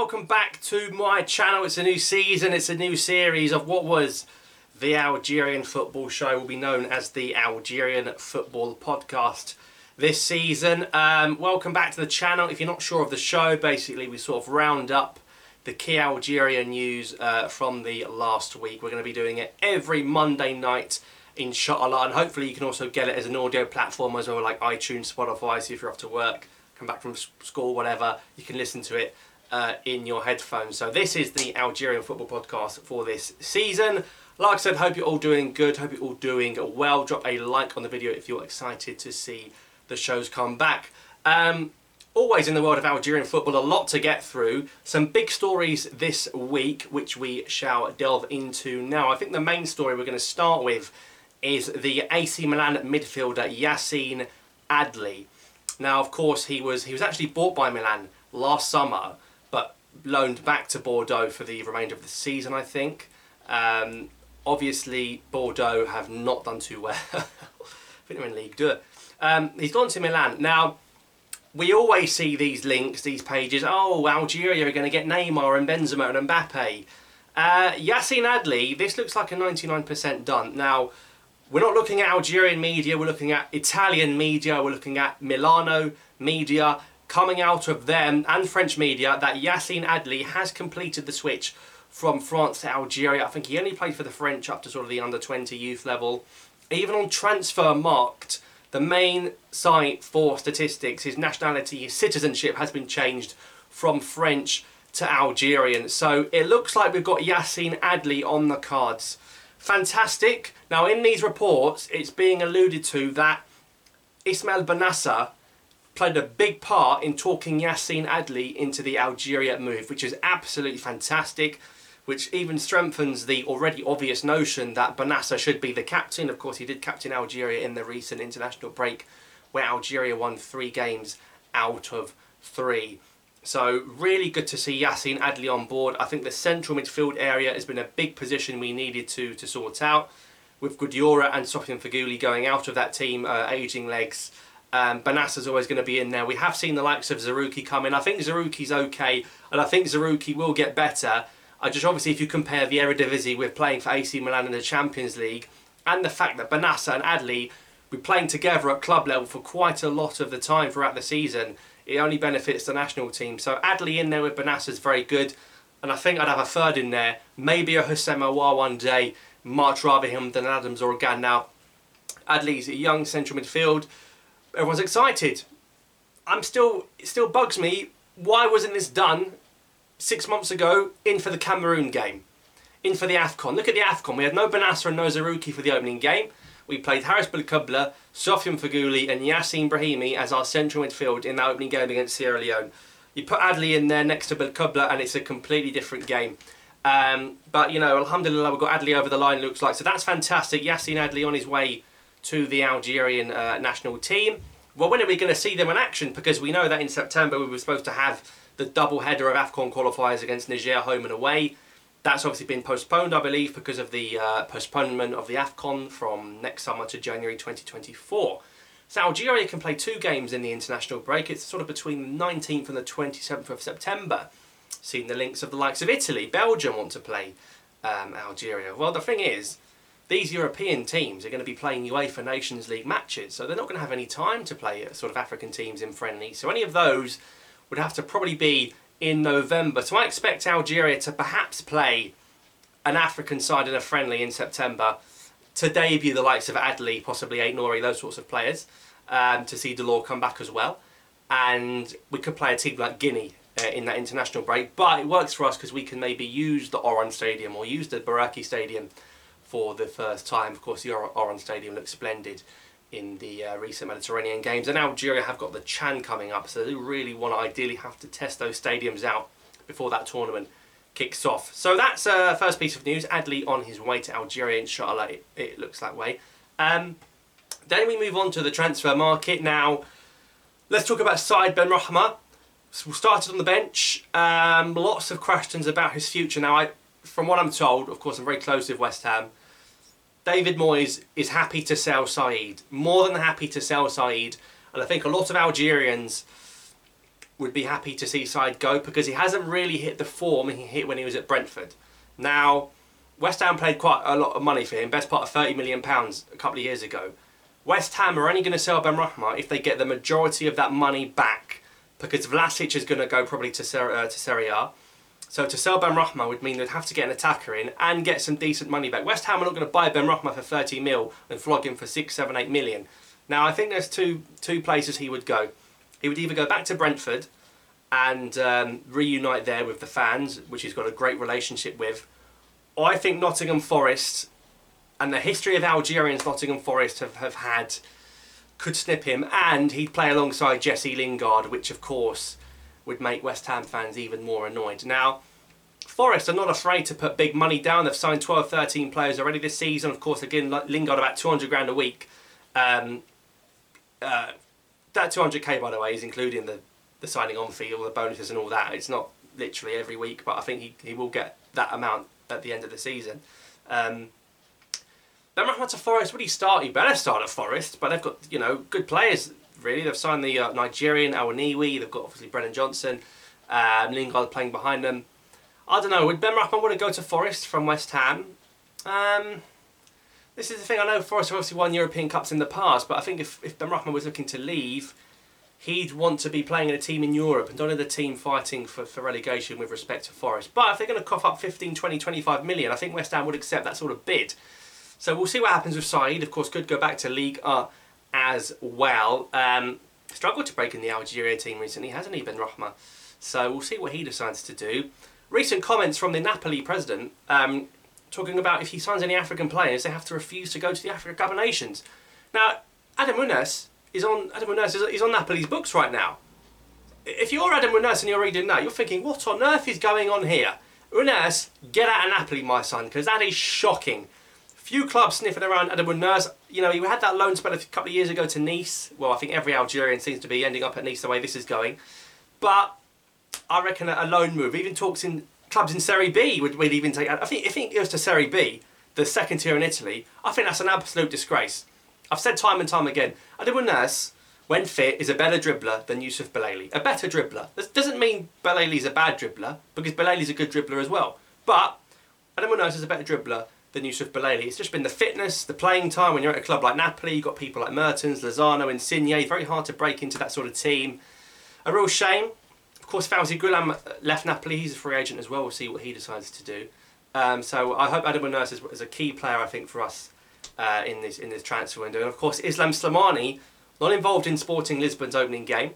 welcome back to my channel. It's a new season, it's a new series of what was the Algerian football show, will be known as the Algerian Football Podcast this season. Welcome back to the channel. If you're not sure of the show, basically we sort of round up the key Algerian news from the last week. We're going to be doing it every Monday night, inshallah, and hopefully you can also get it as an audio platform as well, like iTunes, Spotify, so if you're off to work, come back from school, whatever, you can listen to it in your headphones. So this is the Algerian Football Podcast for this season. Like I said, hope you're all doing good, hope you're all doing well. Drop a like on the video if you're excited to see the shows come back. Always in the world of Algerian football, a lot to get through. Some big stories this week, which we shall delve into now. I think the main story we're going to start with is the AC Milan midfielder Yacine Adli. Now, of course, he was actually bought by Milan last summer, but loaned back to Bordeaux for the remainder of the season, I think. Obviously, Bordeaux have not done too well. I think they're in Ligue 2. He's gone to Milan. Now, we always see these links, these pages. Oh, Algeria are going to get Neymar and Benzema and Mbappe. Yacine Adli, this looks like a 99% done. Now, we're not looking at Algerian media, we're looking at Italian media, we're looking at Milano media, coming out of them, and French media, that Yacine Adli has completed the switch from France to Algeria. I think he only played for the French up to sort of the under-20 youth level. Even on Transfermarkt, the main site for statistics, his nationality, his citizenship has been changed from French to Algerian. So it looks like we've got Yacine Adli on the cards. Fantastic. Now, in these reports, it's being alluded to that Ismail Bennacer played a big part in talking Yacine Adli into the Algeria move, which is absolutely fantastic, which even strengthens the already obvious notion that Bennacer should be the captain. Of course, he did captain Algeria in the recent international break, where Algeria won 3 games out of 3. So really good to see Yacine Adli on board. I think the central midfield area has been a big position we needed to sort out. With Goudiora and Sofiane Feghouli going out of that team, ageing legs, Bennacer's always going to be in there. We have seen the likes of Zerouki come in. I think Zerouki's okay, and I think Zerouki will get better. Obviously, if you compare the Eredivisie with playing for AC Milan in the Champions League, and the fact that Bennacer and Adli were playing together at club level for quite a lot of the time throughout the season, it only benefits the national team. So Adli in there with Bennacer is very good. And I think I'd have a third in there. Maybe a Houssem Aouar one day. Much rather him than Adams or Gan. Now, Adli's a young central midfield. Everyone's excited. It still bugs me. Why wasn't this done 6 months ago in for the Cameroon game? In for the AFCON. Look at the AFCON. We had no Bennacer and no Zerouki for the opening game. We played Haris Belkebla, Sofiane Feghouli and Yacine Brahimi as our central midfield in that opening game against Sierra Leone. You put Adli in there next to Belkebla and it's a completely different game. But, you know, alhamdulillah, we've got Adli over the line, looks like. So that's fantastic. Yacine Adli on his way to the Algerian national team. Well, when are we going to see them in action? Because we know that in September we were supposed to have the double header of AFCON qualifiers against Niger home and away. That's obviously been postponed, I believe, because of the postponement of the AFCON from next summer to January 2024. So Algeria can play 2 games in the international break. It's sort of between the 19th and the 27th of September. Seen the links of the likes of Italy, Belgium want to play Algeria. Well, the thing is, these European teams are going to be playing UEFA Nations League matches, so they're not going to have any time to play sort of African teams in friendlies. So any of those would have to probably be in November. So I expect Algeria to perhaps play an African side in a friendly in September to debut the likes of Adli, possibly Aït-Nouri, those sorts of players, to see Delors come back as well. And we could play a team like Guinea in that international break, but it works for us because we can maybe use the Oran Stadium or use the Baraki Stadium for the first time. Of course, the Oran Stadium looks splendid in the recent Mediterranean games, and Algeria have got the Chan coming up, so they really want to ideally have to test those stadiums out before that tournament kicks off. So that's first piece of news. Adli on his way to Algeria, inshallah. It looks that way. Then we move on to the transfer market. Now, let's talk about Saïd Benrahma. So started on the bench. Lots of questions about his future. Now, from what I'm told, of course, I'm very close with West Ham. David Moyes is happy to sell Saïd, more than happy to sell Saïd, and I think a lot of Algerians would be happy to see Said go because he hasn't really hit the form he hit when he was at Brentford. Now, West Ham paid quite a lot of money for him, best part of £30 million a couple of years ago. West Ham are only going to sell Benrahma if they get the majority of that money back, because Vlasic is going to go probably to Serie A. So to sell Benrahma would mean they'd have to get an attacker in and get some decent money back. West Ham are not going to buy Benrahma for 30 mil and flog him for 6, 7, 8 million. Now I think there's two places he would go. He would either go back to Brentford and reunite there with the fans, which he's got a great relationship with. Or I think Nottingham Forest, and the history of Algerians Nottingham Forest have had, could snip him, and he'd play alongside Jesse Lingard, which of course would make West Ham fans even more annoyed. Now, Forest are not afraid to put big money down. They've signed 12, 13 players already this season. Of course, again, Lingard about 200 grand a week. That 200k, by the way, is including the signing on fee, all the bonuses and all that. It's not literally every week, but I think he will get that amount at the end of the season. Benrahma to Forest, would he start? He better start at Forest, but they've got, you know, good players, really. They've signed the Nigerian Awoniyi, they've got obviously Brennan Johnson, Lingard playing behind them. I don't know, would Benrahma want to go to Forest from West Ham? This is the thing, I know Forest have obviously won European Cups in the past, but I think if Benrahma was looking to leave, he'd want to be playing in a team in Europe and not in a team fighting for relegation with respect to Forest. But if they're going to cough up 15, 20, 25 million, I think West Ham would accept that sort of bid. So we'll see what happens with Said. Of course, could go back to Ligue 1 as well. Struggled to break in the Algeria team recently, hasn't he, Benrahma? So we'll see what he decides to do. Recent comments from the Napoli president talking about if he signs any African players, they have to refuse to go to the Africa Cup of Nations. Now, Adam Munas is on Napoli's books right now. If you're Adam Munas and you're reading that, you're thinking, what on earth is going on here? Munas, get out of Napoli, my son, because that is shocking. Few clubs sniffing around Adam Munas. You know, he had that loan spell a couple of years ago to Nice. Well, I think every Algerian seems to be ending up at Nice the way this is going. But I reckon a loan move, even talks in clubs in Serie B would even take. I think if it goes to Serie B, the second tier in Italy, I think that's an absolute disgrace. I've said time and time again, Adam Munas, when fit, is a better dribbler than Youssouf Belaili. A better dribbler. This doesn't mean Belaili's a bad dribbler, because Belaili's a good dribbler as well. But Adam Munas is a better dribbler than Youssouf Belaili. It's just been the fitness, the playing time. When you're at a club like Napoli, you've got people like Mertens, Lozano, Insigne. Very hard to break into that sort of team. A real shame. Of course, Fawzi Ghulam left Napoli. He's a free agent as well. We'll see what he decides to do. So I hope Adam Munas is a key player, I think, for us in this transfer window. And of course, Islam Slimani, not involved in Sporting Lisbon's opening game,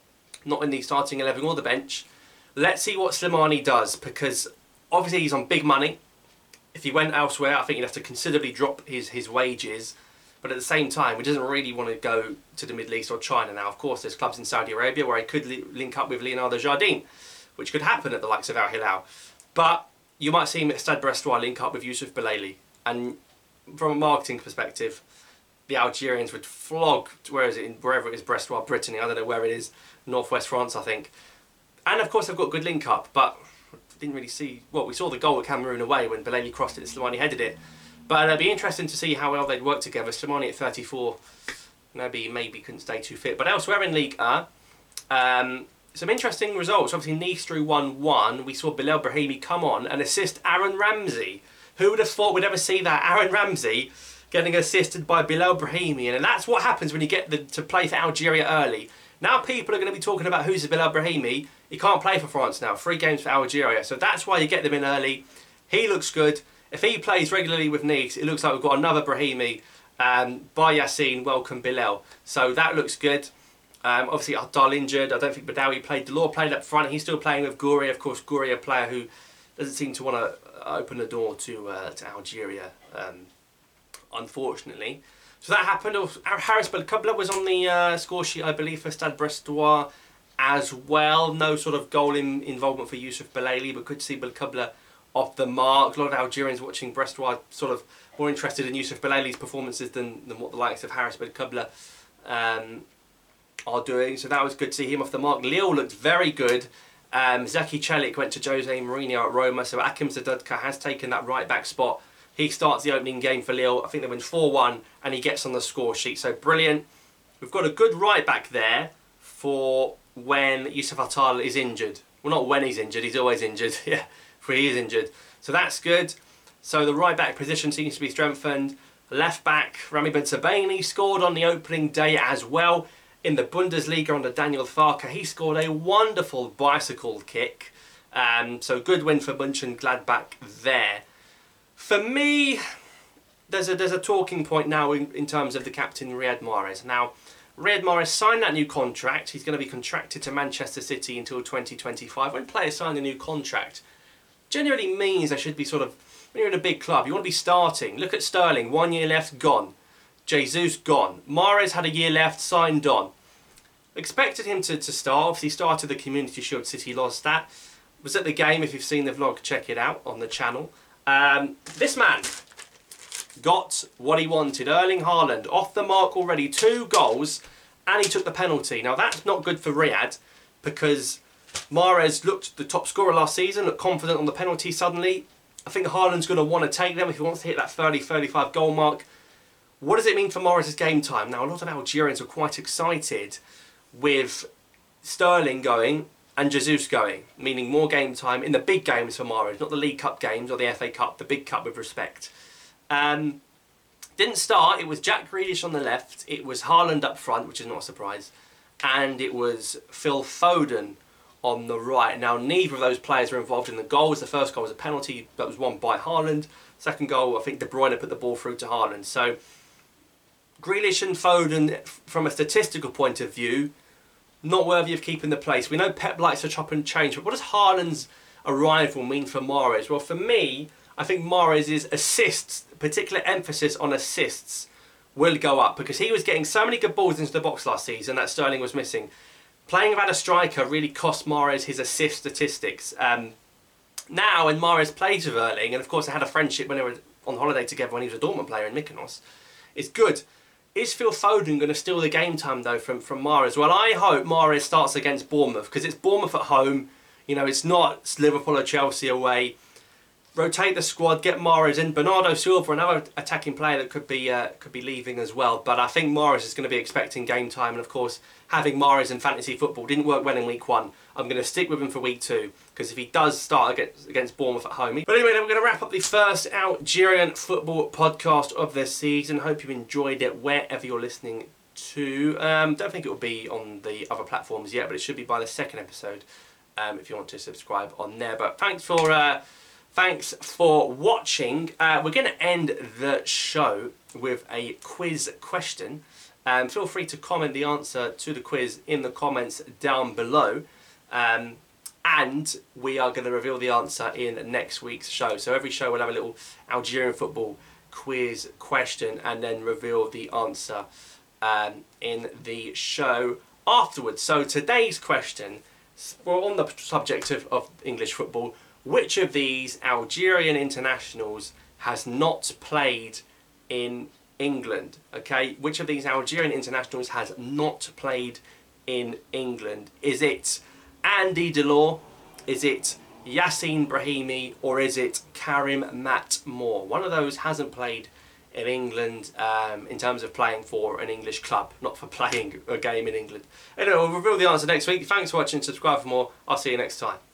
not in the starting 11 or the bench. Let's see what Slimani does, because obviously he's on big money. If he went elsewhere, I think he'd have to considerably drop his wages. But at the same time, he doesn't really want to go to the Middle East or China now. Of course, there's clubs in Saudi Arabia where he could link up with Leonardo Jardim, which could happen at the likes of Al Hilal. But you might see him at Stade Brestois link up with Youssouf Belaili. And from a marketing perspective, the Algerians would flog, wherever it is, Brestois, Brittany, I don't know where it is, northwest France, I think. And of course, they've got good link up, but didn't really see. Well, we saw the goal at Cameroon away when Belaili crossed it and Slimani headed it. But it'd be interesting to see how well they'd work together. Slimani at 34, maybe couldn't stay too fit. But elsewhere in Ligue 1, some interesting results. Obviously, Nice drew 1-1. We saw Bilal Brahimi come on and assist Aaron Ramsey. Who would have thought we'd ever see that? Aaron Ramsey getting assisted by Bilal Brahimi. And that's what happens when you get to play for Algeria early. Now people are going to be talking about who's Bilal Brahimi. He can't play for France now. 3 games for Algeria. So that's why you get them in early. He looks good. If he plays regularly with Nice, it looks like we've got another Brahimi. By Yassine, welcome Bilal. So that looks good. Obviously, Ardal injured. I don't think Badawi played. Delors played up front. He's still playing with Gouiri. Of course, Gouiri, a player who doesn't seem to want to open the door to Algeria, unfortunately. So that happened. Haris Belkabla was on the score sheet, I believe, for Stade Brestois as well. No sort of goal involvement for Youssouf Belaili, but could see Belkabla off the mark. A lot of Algerians watching Brestois sort of more interested in Youssouf Belaili's performances than what the likes of Haris Belkabla are doing. So that was good to see him off the mark. Lille looked very good. Zeki Celik went to Jose Mourinho at Roma, so Akim Zadudka has taken that right back spot. He starts the opening game for Lille. I think they win 4-1 and he gets on the score sheet. So brilliant. We've got a good right back there for when Yusuf Attal is injured. Well, not when he's injured, he's always injured. Yeah, for he is injured. So that's good. So the right back position seems to be strengthened. Left back, Rami Bensebaini scored on the opening day as well in the Bundesliga under Daniel Farke. He scored a wonderful bicycle kick. So good win for Mönchengladbach there. For me, there's a talking point now in terms of the captain Riyad Mahrez. Now, Riyad Mahrez signed that new contract. He's going to be contracted to Manchester City until 2025. When players sign a new contract, generally means they should be sort of, when you're in a big club, you want to be starting. Look at Sterling, 1 year left, gone. Jesus, gone. Mahrez had a year left, signed on. Expected him to start. Obviously, started the Community Shield, City lost that. Was at the game. If you've seen the vlog, check it out on the channel. This man got what he wanted. Erling Haaland off the mark already, 2 goals, and he took the penalty. Now that's not good for Riyad, because Mahrez looked the top scorer last season, looked confident on the penalty suddenly. I think Haaland's going to want to take them if he wants to hit that 30-35 goal mark. What does it mean for Mahrez's game time? Now, a lot of Algerians were quite excited with Sterling going and Jesus going, meaning more game time in the big games for Mahrez, not the League Cup games or the FA Cup, the big cup with respect. Didn't start. It was Jack Grealish on the left, it was Haaland up front, which is not a surprise, and it was Phil Foden on the right. Now, neither of those players were involved in the goals. The first goal was a penalty that was won by Haaland. Second goal, I think De Bruyne put the ball through to Haaland. So, Grealish and Foden, from a statistical point of view, not worthy of keeping the place. We know Pep likes to chop and change, but what does Haaland's arrival mean for Mahrez? Well, for me, I think Mahrez's assists, particular emphasis on assists, will go up, because he was getting so many good balls into the box last season that Sterling was missing. Playing without a striker really cost Mahrez his assist statistics. Now, when Mahrez plays with Erling, and of course they had a friendship when they were on holiday together when he was a Dortmund player in Mykonos, it's good. Is Phil Foden going to steal the game time though from Mahrez? Well, I hope Mahrez starts against Bournemouth, because it's Bournemouth at home. You know, it's not Liverpool or Chelsea away. Rotate the squad, get Mahrez in. Bernardo Silva, another attacking player that could be leaving as well. But I think Mahrez is going to be expecting game time, and of course, having Mahrez in fantasy football didn't work well in week 1. I'm going to stick with him for week 2, because if he does start against Bournemouth at home. But anyway, then we're going to wrap up the first Algerian football podcast of this season. Hope you enjoyed it wherever you're listening to. Don't think it will be on the other platforms yet, but it should be by the second episode if you want to subscribe on there. But thanks for watching. We're going to end the show with a quiz question. Feel free to comment the answer to the quiz in the comments down below. And we are going to reveal the answer in next week's show. So every show will have a little Algerian football quiz question and then reveal the answer in the show afterwards. So today's question, we're on the subject of English football. Which of these Algerian internationals has not played in England? Okay, which of these Algerian internationals has not played in England? Is it Andy Delors? Is it Yassine Brahimi? Or is it Karim Mat-Moore? One of those hasn't played in England in terms of playing for an English club, not for playing a game in England. Anyway, we'll reveal the answer next week. Thanks for watching. Subscribe for more. I'll see you next time.